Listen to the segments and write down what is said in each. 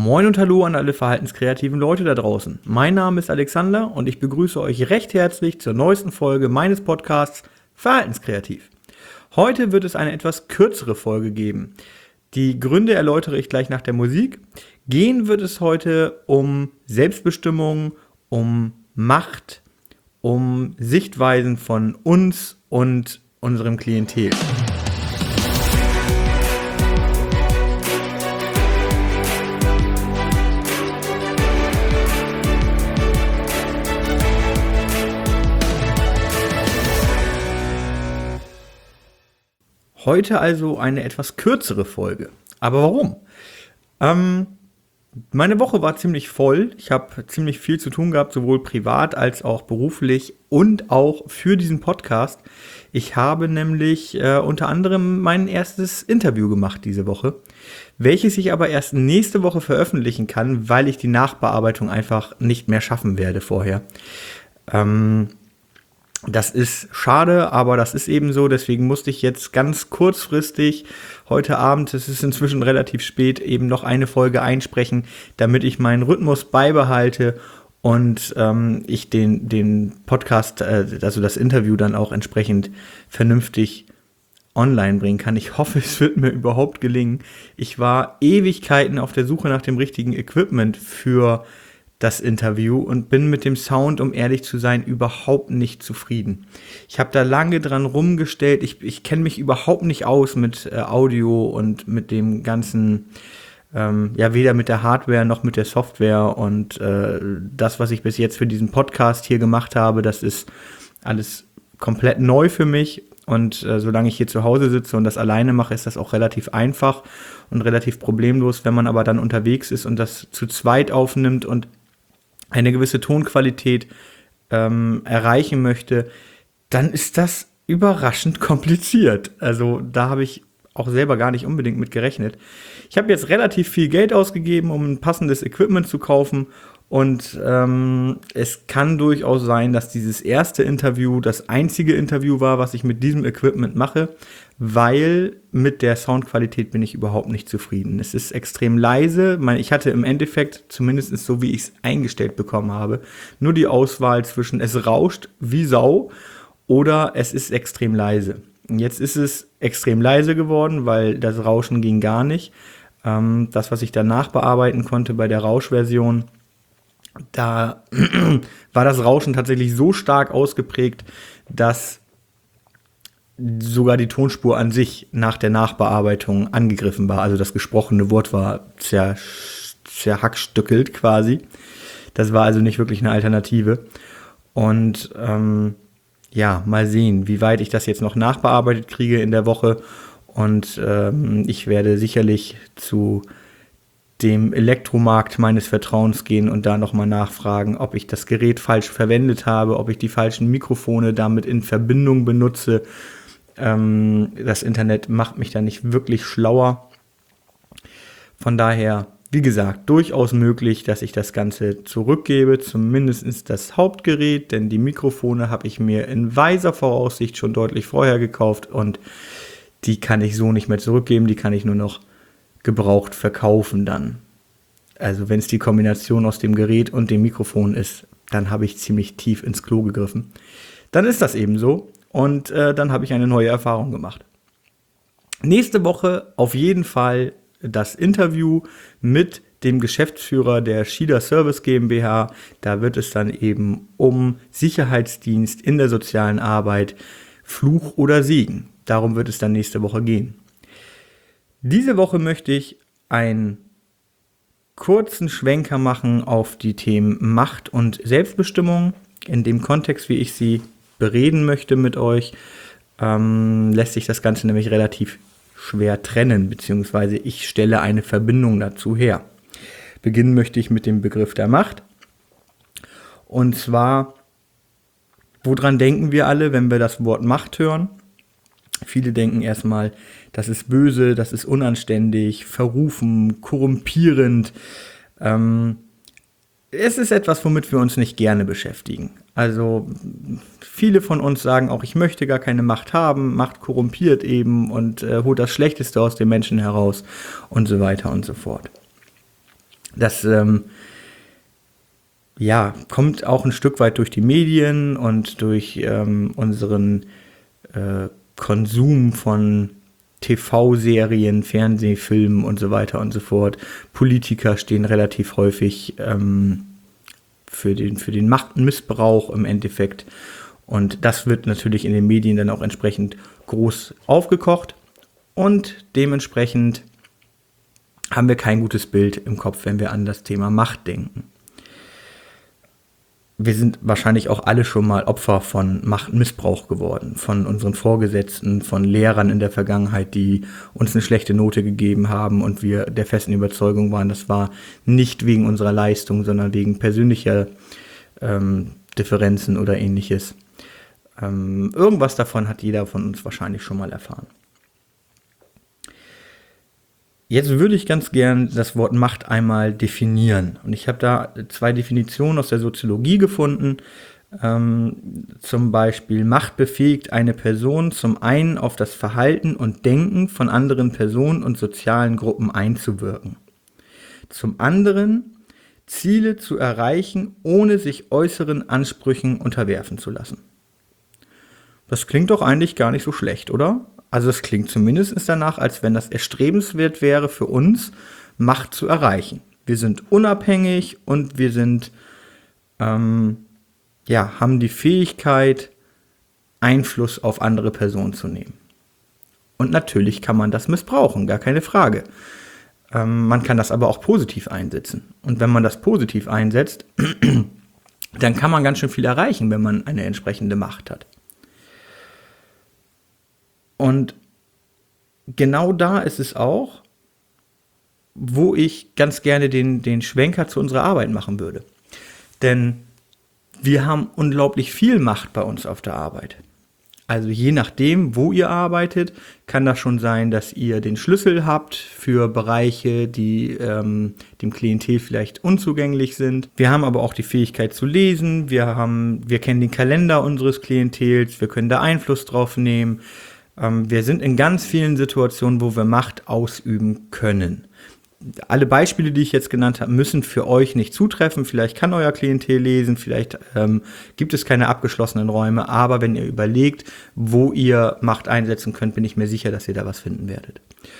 Moin und hallo an alle verhaltenskreativen Leute da draußen. Mein Name ist Alexander und ich begrüße euch recht herzlich zur neuesten Folge meines Podcasts Verhaltenskreativ. Heute wird es eine etwas kürzere Folge geben. Die Gründe erläutere ich gleich nach der Musik. Gehen wird es heute um Selbstbestimmung, um Macht, um Sichtweisen von uns und unserem Klientel. Heute also eine etwas kürzere Folge. Aber warum? Meine Woche war ziemlich voll. Ich habe ziemlich viel zu tun gehabt, sowohl privat als auch beruflich und auch für diesen Podcast. Ich habe nämlich unter anderem mein erstes Interview gemacht diese Woche, welches ich aber erst nächste Woche veröffentlichen kann, weil ich die Nachbearbeitung einfach nicht mehr schaffen werde vorher. Das ist schade, aber das ist eben so. Deswegen musste ich jetzt ganz kurzfristig heute Abend, es ist inzwischen relativ spät, eben noch eine Folge einsprechen, damit ich meinen Rhythmus beibehalte und ich den Podcast, also das Interview dann auch entsprechend vernünftig online bringen kann. Ich hoffe, es wird mir überhaupt gelingen. Ich war Ewigkeiten auf der Suche nach dem richtigen Equipment für das Interview und bin mit dem Sound, um ehrlich zu sein, überhaupt nicht zufrieden. Ich habe da lange dran rumgestellt. Ich kenne mich überhaupt nicht aus mit Audio und mit dem ganzen, weder mit der Hardware noch mit der Software. Und das, was ich bis jetzt für diesen Podcast hier gemacht habe, das ist alles komplett neu für mich. Und solange ich hier zu Hause sitze und das alleine mache, ist das auch relativ einfach und relativ problemlos. Wenn man aber dann unterwegs ist und das zu zweit aufnimmt und eine gewisse Tonqualität erreichen möchte, dann ist das überraschend kompliziert. Also da habe ich auch selber gar nicht unbedingt mit gerechnet. Ich habe jetzt relativ viel Geld ausgegeben, um ein passendes Equipment zu kaufen und es kann durchaus sein, dass dieses erste Interview das einzige Interview war, was ich mit diesem Equipment mache, weil mit der Soundqualität bin ich überhaupt nicht zufrieden. Es ist extrem leise. Ich hatte im Endeffekt, zumindest so wie ich es eingestellt bekommen habe, nur die Auswahl zwischen es rauscht wie Sau oder es ist extrem leise. Und jetzt ist es extrem leise geworden, weil das Rauschen ging gar nicht. Das, was ich danach bearbeiten konnte bei der Rauschversion, da war das Rauschen tatsächlich so stark ausgeprägt, dass sogar die Tonspur an sich nach der Nachbearbeitung angegriffen war. Also das gesprochene Wort war zerhackstückelt quasi. Das war also nicht wirklich eine Alternative. Und mal sehen, wie weit ich das jetzt noch nachbearbeitet kriege in der Woche. Und ich werde sicherlich zu dem Elektromarkt meines Vertrauens gehen und da nochmal nachfragen, ob ich das Gerät falsch verwendet habe, ob ich die falschen Mikrofone damit in Verbindung benutze. Das Internet macht mich da nicht wirklich schlauer. Von daher, wie gesagt, durchaus möglich, dass ich das Ganze zurückgebe, zumindest das Hauptgerät, denn die Mikrofone habe ich mir in weiser Voraussicht schon deutlich vorher gekauft und die kann ich so nicht mehr zurückgeben, die kann ich nur noch gebraucht verkaufen dann. Also wenn es die Kombination aus dem Gerät und dem Mikrofon ist, dann habe ich ziemlich tief ins Klo gegriffen. Dann ist das eben so. Und dann habe ich eine neue Erfahrung gemacht. Nächste Woche auf jeden Fall das Interview mit dem Geschäftsführer der Schieder Service GmbH. Da wird es dann eben um Sicherheitsdienst in der sozialen Arbeit, Fluch oder Segen. Darum wird es dann nächste Woche gehen. Diese Woche möchte ich einen kurzen Schwenker machen auf die Themen Macht und Selbstbestimmung. In dem Kontext, wie ich sie bereden möchte mit euch, lässt sich das Ganze nämlich relativ schwer trennen, beziehungsweise ich stelle eine Verbindung dazu her. Beginnen möchte ich mit dem Begriff der Macht. Und zwar, woran denken wir alle, wenn wir das Wort Macht hören? Viele denken erstmal, das ist böse, das ist unanständig, verrufen, korrumpierend. Es ist etwas, womit wir uns nicht gerne beschäftigen. Also viele von uns sagen auch, ich möchte gar keine Macht haben, Macht korrumpiert eben und holt das Schlechteste aus den Menschen heraus und so weiter und so fort. Das kommt auch ein Stück weit durch die Medien und durch unseren Konsum von TV-Serien, Fernsehfilmen und so weiter und so fort. Politiker stehen relativ häufig für den Machtmissbrauch im Endeffekt. Und das wird natürlich in den Medien dann auch entsprechend groß aufgekocht. Und dementsprechend haben wir kein gutes Bild im Kopf, wenn wir an das Thema Macht denken. Wir sind wahrscheinlich auch alle schon mal Opfer von Machtmissbrauch geworden, von unseren Vorgesetzten, von Lehrern in der Vergangenheit, die uns eine schlechte Note gegeben haben und wir der festen Überzeugung waren, das war nicht wegen unserer Leistung, sondern wegen persönlicher Differenzen oder ähnliches. Irgendwas davon hat jeder von uns wahrscheinlich schon mal erfahren. Jetzt würde ich ganz gern das Wort Macht einmal definieren. Und ich habe da 2 Definitionen aus der Soziologie gefunden. Zum Beispiel, Macht befähigt eine Person zum einen auf das Verhalten und Denken von anderen Personen und sozialen Gruppen einzuwirken. Zum anderen, Ziele zu erreichen, ohne sich äußeren Ansprüchen unterwerfen zu lassen. Das klingt doch eigentlich gar nicht so schlecht, oder? Also es klingt zumindest danach, als wenn das erstrebenswert wäre für uns, Macht zu erreichen. Wir sind unabhängig und wir sind, haben die Fähigkeit, Einfluss auf andere Personen zu nehmen. Und natürlich kann man das missbrauchen, gar keine Frage. Man kann das aber auch positiv einsetzen. Und wenn man das positiv einsetzt, dann kann man ganz schön viel erreichen, wenn man eine entsprechende Macht hat. Und genau da ist es auch, wo ich ganz gerne den Schwenker zu unserer Arbeit machen würde. Denn wir haben unglaublich viel Macht bei uns auf der Arbeit. Also je nachdem, wo ihr arbeitet, kann das schon sein, dass ihr den Schlüssel habt für Bereiche, die dem Klientel vielleicht unzugänglich sind. Wir haben aber auch die Fähigkeit zu lesen, wir kennen den Kalender unseres Klientels, wir können da Einfluss drauf nehmen. Wir sind in ganz vielen Situationen, wo wir Macht ausüben können. Alle Beispiele, die ich jetzt genannt habe, müssen für euch nicht zutreffen. Vielleicht kann euer Klientel lesen, vielleicht gibt es keine abgeschlossenen Räume. Aber wenn ihr überlegt, wo ihr Macht einsetzen könnt, bin ich mir sicher, dass ihr da was finden werdet.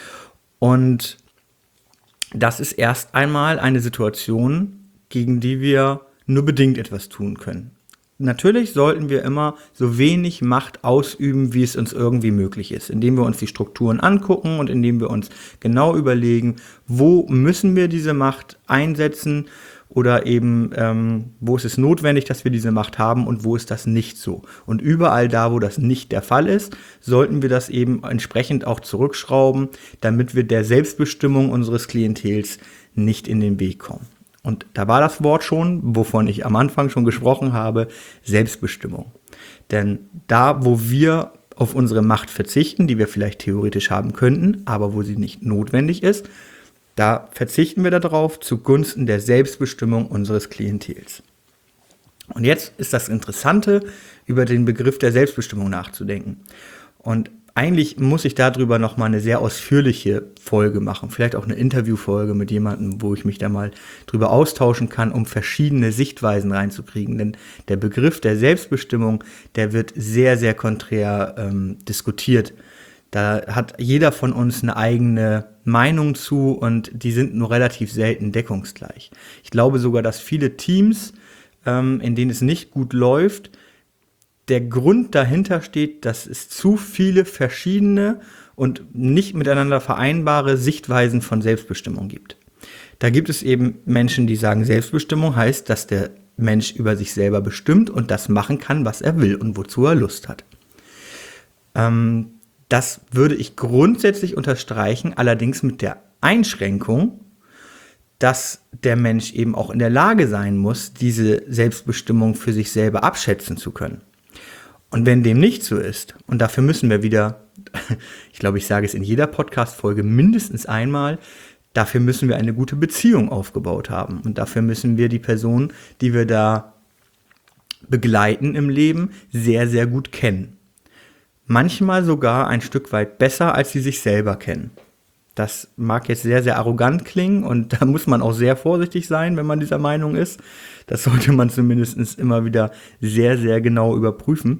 Und das ist erst einmal eine Situation, gegen die wir nur bedingt etwas tun können. Natürlich sollten wir immer so wenig Macht ausüben, wie es uns irgendwie möglich ist, indem wir uns die Strukturen angucken und indem wir uns genau überlegen, wo müssen wir diese Macht einsetzen oder eben wo ist es notwendig, dass wir diese Macht haben und wo ist das nicht so. Und überall da, wo das nicht der Fall ist, sollten wir das eben entsprechend auch zurückschrauben, damit wir der Selbstbestimmung unseres Klientels nicht in den Weg kommen. Und da war das Wort schon, wovon ich am Anfang schon gesprochen habe, Selbstbestimmung. Denn da, wo wir auf unsere Macht verzichten, die wir vielleicht theoretisch haben könnten, aber wo sie nicht notwendig ist, da verzichten wir darauf zugunsten der Selbstbestimmung unseres Klientels. Und jetzt ist das Interessante, über den Begriff der Selbstbestimmung nachzudenken. Und eigentlich muss ich darüber nochmal eine sehr ausführliche Folge machen, vielleicht auch eine Interviewfolge mit jemandem, wo ich mich da mal drüber austauschen kann, um verschiedene Sichtweisen reinzukriegen. Denn der Begriff der Selbstbestimmung, der wird sehr, sehr konträr diskutiert. Da hat jeder von uns eine eigene Meinung zu und die sind nur relativ selten deckungsgleich. Ich glaube sogar, dass viele Teams, in denen es nicht gut läuft, der Grund dahinter steht, dass es zu viele verschiedene und nicht miteinander vereinbare Sichtweisen von Selbstbestimmung gibt. Da gibt es eben Menschen, die sagen, Selbstbestimmung heißt, dass der Mensch über sich selber bestimmt und das machen kann, was er will und wozu er Lust hat. Das würde ich grundsätzlich unterstreichen, allerdings mit der Einschränkung, dass der Mensch eben auch in der Lage sein muss, diese Selbstbestimmung für sich selber abschätzen zu können. Und wenn dem nicht so ist, und dafür müssen wir wieder, ich glaube, ich sage es in jeder Podcast-Folge mindestens einmal, dafür müssen wir eine gute Beziehung aufgebaut haben. Und dafür müssen wir die Person, die wir da begleiten im Leben, sehr, sehr gut kennen. Manchmal sogar ein Stück weit besser, als sie sich selber kennen. Das mag jetzt sehr, sehr arrogant klingen und da muss man auch sehr vorsichtig sein, wenn man dieser Meinung ist. Das sollte man zumindest immer wieder sehr, sehr genau überprüfen.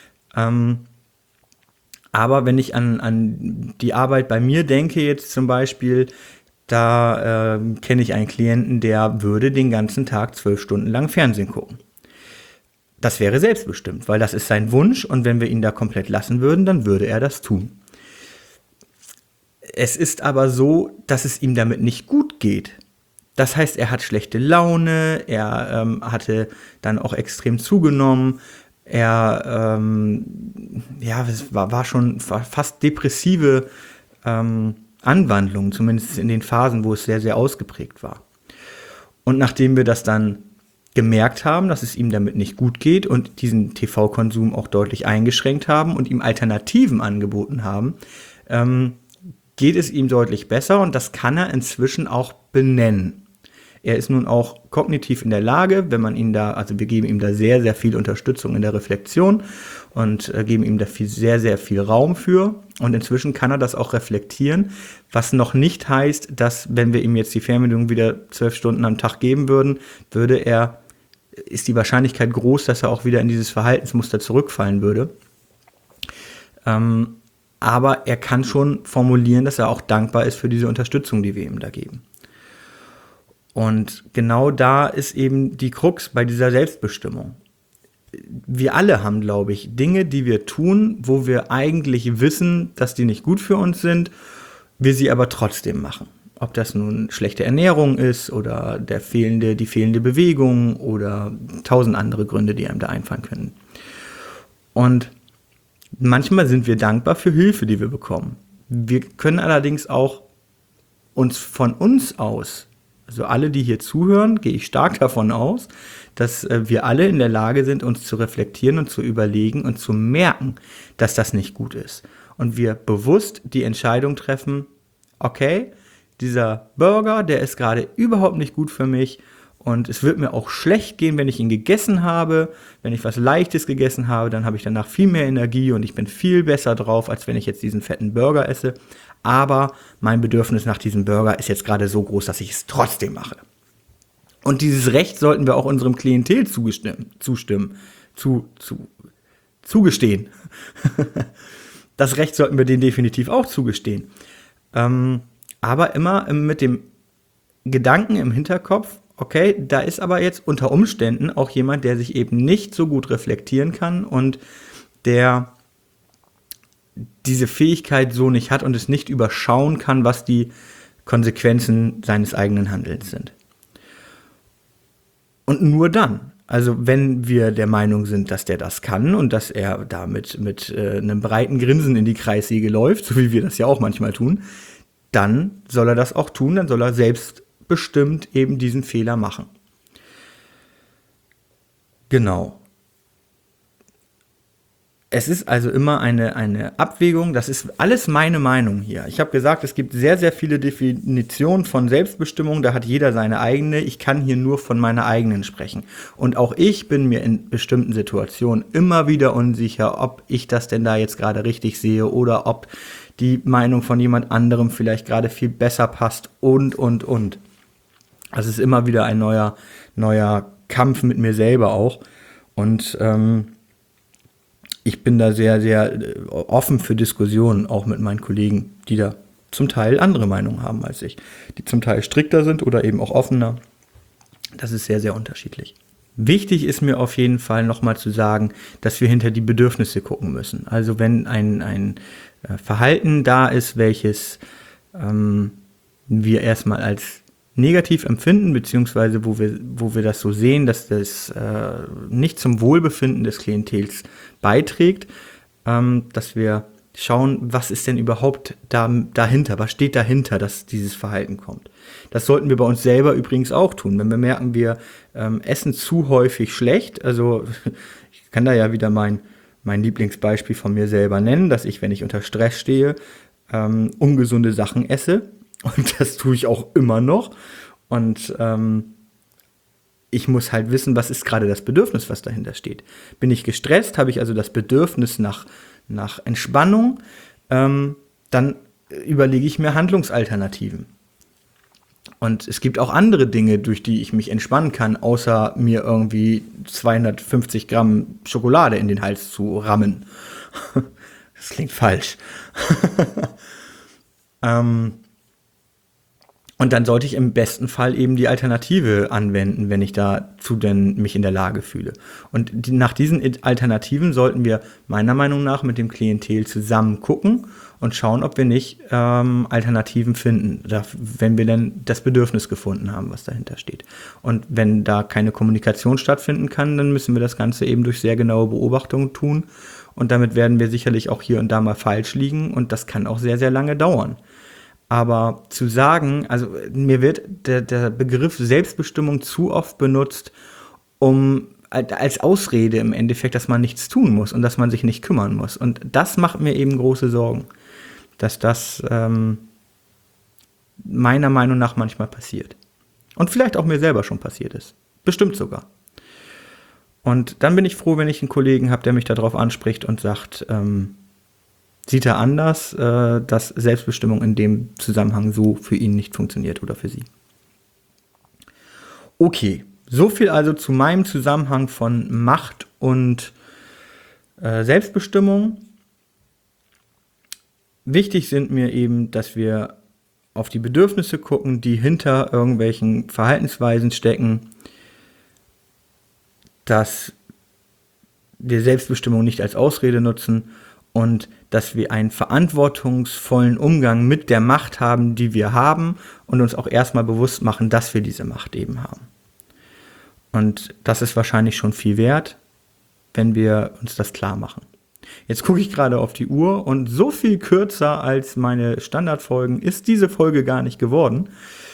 Aber wenn ich an die Arbeit bei mir denke jetzt zum Beispiel, da kenne ich einen Klienten, der würde den ganzen Tag 12 Stunden lang Fernsehen gucken. Das wäre selbstbestimmt, weil das ist sein Wunsch und wenn wir ihn da komplett lassen würden, dann würde er das tun. Es ist aber so, dass es ihm damit nicht gut geht. Das heißt, er hat schlechte Laune, er hatte dann auch extrem zugenommen, er es war schon fast depressive Anwandlungen, zumindest in den Phasen, wo es sehr, sehr ausgeprägt war. Und nachdem wir das dann gemerkt haben, dass es ihm damit nicht gut geht und diesen TV-Konsum auch deutlich eingeschränkt haben und ihm Alternativen angeboten haben, geht es ihm deutlich besser und das kann er inzwischen auch benennen. Er ist nun auch kognitiv in der Lage, wenn man ihn da, also wir geben ihm da sehr, sehr viel Unterstützung in der Reflexion und geben ihm da sehr, sehr viel Raum für und inzwischen kann er das auch reflektieren, was noch nicht heißt, dass wenn wir ihm jetzt die Fernbedienung wieder 12 Stunden am Tag geben würden, ist die Wahrscheinlichkeit groß, dass er auch wieder in dieses Verhaltensmuster zurückfallen würde. Aber er kann schon formulieren, dass er auch dankbar ist für diese Unterstützung, die wir ihm da geben. Und genau da ist eben die Krux bei dieser Selbstbestimmung. Wir alle haben, glaube ich, Dinge, die wir tun, wo wir eigentlich wissen, dass die nicht gut für uns sind, wir sie aber trotzdem machen. Ob das nun schlechte Ernährung ist oder die fehlende Bewegung oder 1000 andere Gründe, die einem da einfallen können. Und manchmal sind wir dankbar für Hilfe, die wir bekommen. Wir können allerdings auch uns von uns aus, also alle, die hier zuhören, gehe ich stark davon aus, dass wir alle in der Lage sind, uns zu reflektieren und zu überlegen und zu merken, dass das nicht gut ist. Und wir bewusst die Entscheidung treffen, okay, dieser Burger, der ist gerade überhaupt nicht gut für mich und es wird mir auch schlecht gehen, wenn ich ihn gegessen habe. Wenn ich was Leichtes gegessen habe, dann habe ich danach viel mehr Energie und ich bin viel besser drauf, als wenn ich jetzt diesen fetten Burger esse. Aber mein Bedürfnis nach diesem Burger ist jetzt gerade so groß, dass ich es trotzdem mache. Und dieses Recht sollten wir auch unserem Klientel zugestehen. Das Recht sollten wir denen definitiv auch zugestehen. Aber immer mit dem Gedanken im Hinterkopf, okay, da ist aber jetzt unter Umständen auch jemand, der sich eben nicht so gut reflektieren kann und der diese Fähigkeit so nicht hat und es nicht überschauen kann, was die Konsequenzen seines eigenen Handelns sind. Und nur dann, also wenn wir der Meinung sind, dass der das kann und dass er damit mit einem breiten Grinsen in die Kreissäge läuft, so wie wir das ja auch manchmal tun, dann soll er das auch tun, dann soll er selbstbestimmt eben diesen Fehler machen. Genau. Es ist also immer eine Abwägung, das ist alles meine Meinung hier. Ich habe gesagt, es gibt sehr, sehr viele Definitionen von Selbstbestimmung, da hat jeder seine eigene. Ich kann hier nur von meiner eigenen sprechen. Und auch ich bin mir in bestimmten Situationen immer wieder unsicher, ob ich das denn da jetzt gerade richtig sehe oder ob die Meinung von jemand anderem vielleicht gerade viel besser passt und. Also es ist immer wieder ein neuer Kampf mit mir selber auch. Und ich bin da sehr, sehr offen für Diskussionen, auch mit meinen Kollegen, die da zum Teil andere Meinungen haben als ich, die zum Teil strikter sind oder eben auch offener. Das ist sehr, sehr unterschiedlich. Wichtig ist mir auf jeden Fall nochmal zu sagen, dass wir hinter die Bedürfnisse gucken müssen. Also wenn ein Verhalten da ist, welches wir erstmal als negativ empfinden, beziehungsweise wo wir das so sehen, dass das nicht zum Wohlbefinden des Klientels beiträgt, dass wir schauen, was ist denn überhaupt dahinter, was steht dahinter, dass dieses Verhalten kommt. Das sollten wir bei uns selber übrigens auch tun. Wenn wir merken, wir essen zu häufig schlecht, also ich kann da ja wieder mein Lieblingsbeispiel von mir selber nennen, dass ich, wenn ich unter Stress stehe, ungesunde Sachen esse. Und das tue ich auch immer noch. Und ich muss halt wissen, was ist gerade das Bedürfnis, was dahinter steht. Bin ich gestresst, habe ich also das Bedürfnis nach Entspannung, dann überlege ich mir Handlungsalternativen. Und es gibt auch andere Dinge, durch die ich mich entspannen kann, außer mir irgendwie 250 Gramm Schokolade in den Hals zu rammen. Das klingt falsch. Und dann sollte ich im besten Fall eben die Alternative anwenden, wenn ich dazu denn mich in der Lage fühle. Und nach diesen Alternativen sollten wir meiner Meinung nach mit dem Klientel zusammen gucken und schauen, ob wir nicht Alternativen finden, wenn wir dann das Bedürfnis gefunden haben, was dahinter steht. Und wenn da keine Kommunikation stattfinden kann, dann müssen wir das Ganze eben durch sehr genaue Beobachtungen tun. Und damit werden wir sicherlich auch hier und da mal falsch liegen und das kann auch sehr, sehr lange dauern. Aber zu sagen, also mir wird der Begriff Selbstbestimmung zu oft benutzt, um als Ausrede im Endeffekt, dass man nichts tun muss und dass man sich nicht kümmern muss. Und das macht mir eben große Sorgen, dass das meiner Meinung nach manchmal passiert. Und vielleicht auch mir selber schon passiert ist. Bestimmt sogar. Und dann bin ich froh, wenn ich einen Kollegen habe, der mich darauf anspricht und sagt, sieht er anders, dass Selbstbestimmung in dem Zusammenhang so für ihn nicht funktioniert oder für sie. Okay, so viel also zu meinem Zusammenhang von Macht und Selbstbestimmung. Wichtig sind mir eben, dass wir auf die Bedürfnisse gucken, die hinter irgendwelchen Verhaltensweisen stecken, dass wir Selbstbestimmung nicht als Ausrede nutzen und dass wir einen verantwortungsvollen Umgang mit der Macht haben, die wir haben und uns auch erstmal bewusst machen, dass wir diese Macht eben haben. Und das ist wahrscheinlich schon viel wert, wenn wir uns das klar machen. Jetzt gucke ich gerade auf die Uhr und so viel kürzer als meine Standardfolgen ist diese Folge gar nicht geworden.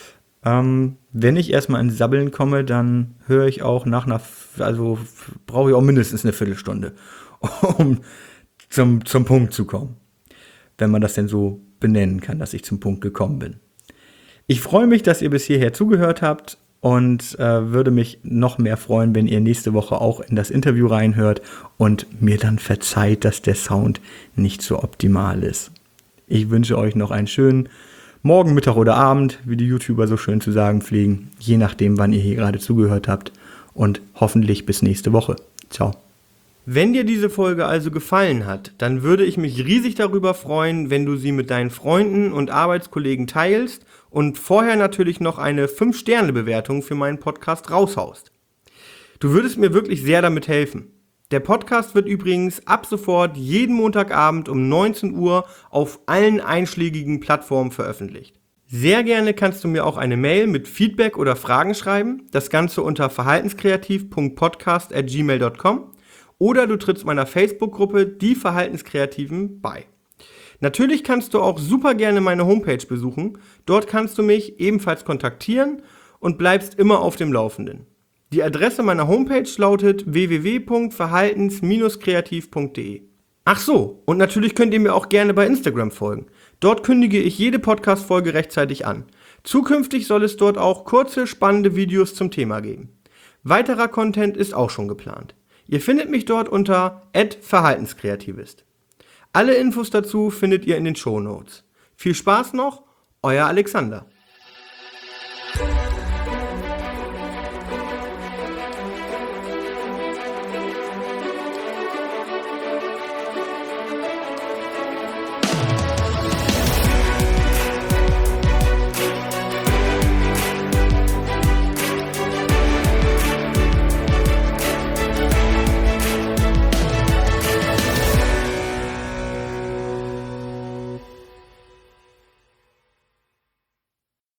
Wenn ich erstmal ins Sabbeln komme, dann höre ich auch brauche ich auch mindestens eine Viertelstunde, um zum Punkt zu kommen. Wenn man das denn so benennen kann, dass ich zum Punkt gekommen bin. Ich freue mich, dass ihr bis hierher zugehört habt und würde mich noch mehr freuen, wenn ihr nächste Woche auch in das Interview reinhört und mir dann verzeiht, dass der Sound nicht so optimal ist. Ich wünsche euch noch einen schönen Morgen, Mittag oder Abend, wie die YouTuber so schön zu sagen pflegen, je nachdem, wann ihr hier gerade zugehört habt und hoffentlich bis nächste Woche. Ciao. Wenn dir diese Folge also gefallen hat, dann würde ich mich riesig darüber freuen, wenn du sie mit deinen Freunden und Arbeitskollegen teilst und vorher natürlich noch eine 5-Sterne-Bewertung für meinen Podcast raushaust. Du würdest mir wirklich sehr damit helfen. Der Podcast wird übrigens ab sofort jeden Montagabend um 19 Uhr auf allen einschlägigen Plattformen veröffentlicht. Sehr gerne kannst du mir auch eine Mail mit Feedback oder Fragen schreiben, das Ganze unter verhaltenskreativ.podcast@gmail.com oder du trittst meiner Facebook-Gruppe Die Verhaltenskreativen bei. Natürlich kannst du auch super gerne meine Homepage besuchen, dort kannst du mich ebenfalls kontaktieren und bleibst immer auf dem Laufenden. Die Adresse meiner Homepage lautet www.verhaltens-kreativ.de. Ach so, und natürlich könnt ihr mir auch gerne bei Instagram folgen. Dort kündige ich jede Podcast-Folge rechtzeitig an. Zukünftig soll es dort auch kurze, spannende Videos zum Thema geben. Weiterer Content ist auch schon geplant. Ihr findet mich dort unter @verhaltenskreativist. Alle Infos dazu findet ihr in den Shownotes. Viel Spaß noch, euer Alexander.